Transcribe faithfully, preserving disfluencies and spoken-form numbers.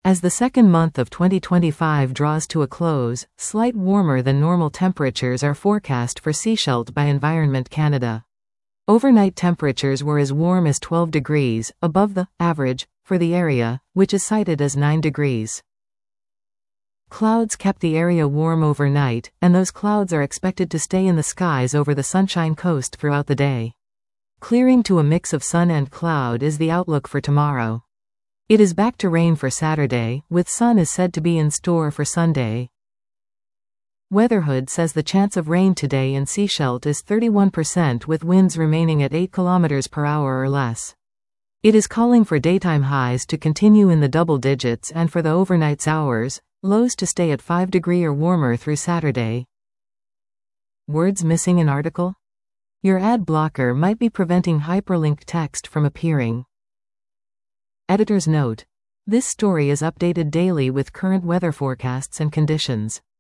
As the second month of twenty twenty-five draws to a close, slight warmer than normal temperatures are forecast for Sechelt by Environment Canada. Overnight temperatures were as warm as twelve degrees, above the average for the area, which is cited as nine degrees. Clouds kept the area warm overnight, and those clouds are expected to stay in the skies over the Sunshine Coast throughout the day. Clearing to a mix of sun and cloud is the outlook for tomorrow. It is back to rain for Saturday, with sun is said to be in store for Sunday. Weatherhood says the chance of rain today in Sechelt is thirty-one percent with winds remaining at eight kilometers per hour or less. It is calling for daytime highs to continue in the double digits and for the overnight hours, lows to stay at five degrees or warmer through Saturday. Words missing in article? Your ad blocker might be preventing hyperlinked text from appearing. Editor's note: this story is updated daily with current weather forecasts and conditions.